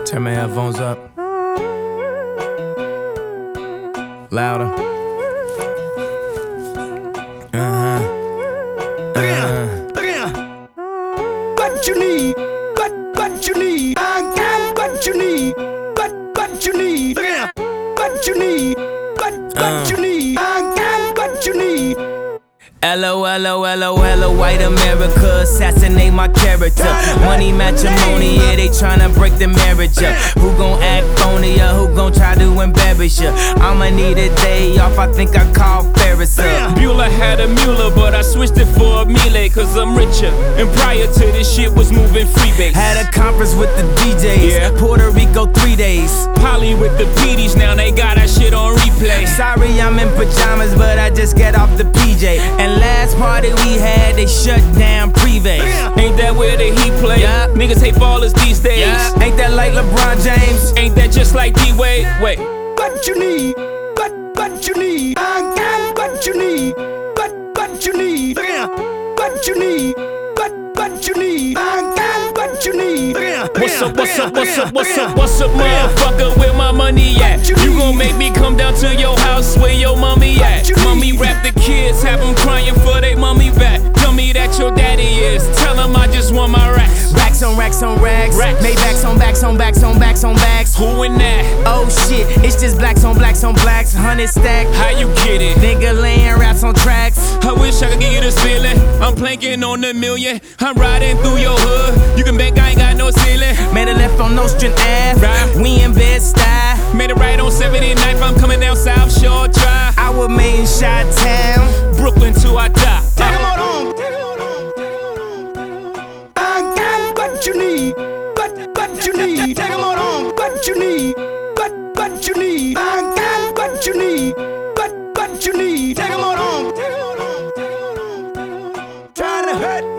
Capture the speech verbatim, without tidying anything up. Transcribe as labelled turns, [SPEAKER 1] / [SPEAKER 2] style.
[SPEAKER 1] Turn my headphones up. Louder. Uh-huh. Uh-huh.
[SPEAKER 2] What you need? What, what you need? I got what you need. What, what you need? What you need? What, what you need? I got what you need.
[SPEAKER 1] L O L O L O L O, white America, assassinate my character. Money matrimony, yeah, they tryna break the marriage up. Who gon' act phony or who gon' try to embarrass ya? I'ma need a day off, I think I call Ferris up.
[SPEAKER 3] Bueller had a Mueller, but I switched it for a Miele, cause I'm richer. And prior to this shit was moving freebase.
[SPEAKER 1] Had a conference with the D Js,
[SPEAKER 3] yeah.
[SPEAKER 1] Puerto Rico three days.
[SPEAKER 3] Poly with the P Ds, now they got that shit on replay.
[SPEAKER 1] Sorry I'm in pajamas, but I just get off the P J. And last party we had, they shut down Privé.
[SPEAKER 3] Ain't that where the Heat play?
[SPEAKER 1] Yeah.
[SPEAKER 3] Niggas hate ballers these days.
[SPEAKER 1] Yeah. Ain't that like LeBron James?
[SPEAKER 3] Ain't that just like D-Wade? Wait.
[SPEAKER 2] What you need? What, what you need? I got what you need. What, what you need? What you need? What, what you need? I got what you need.
[SPEAKER 3] What's up, what's up, what's up, what's up, what's up, motherfucker, where my money at? You gon' make me come down to your house where your mommy at? Mommy rap the kids, have them crying for they mommy back. Tell me that your daddy is, tell them I just want my racks.
[SPEAKER 1] Racks on racks on racks,
[SPEAKER 3] Racks.
[SPEAKER 1] Maybachs on backs on backs on backs on backs.
[SPEAKER 3] Who in that?
[SPEAKER 1] Oh shit, it's just blacks on blacks on blacks, hundred stack.
[SPEAKER 3] How you get it?
[SPEAKER 1] Nigga laying raps on tracks.
[SPEAKER 3] I wish I could give you this feeling. I'm planking on a million. I'm riding through your hood. You can bet I ain't got no ceiling.
[SPEAKER 1] Made a left on Nostrand Ave,
[SPEAKER 3] Right.
[SPEAKER 1] we in Bed-Stuy.
[SPEAKER 3] Made it right on seventy-ninth. I'm coming down South Shore Drive.
[SPEAKER 1] I was made in Chi-Town,
[SPEAKER 3] Brooklyn till I die.
[SPEAKER 2] Take 'em on home. I got what you need. What, what you need? Take 'em on home. What you need? What, what you need? I got what you need. What, what you need? Take 'em on home. Trying to hurt.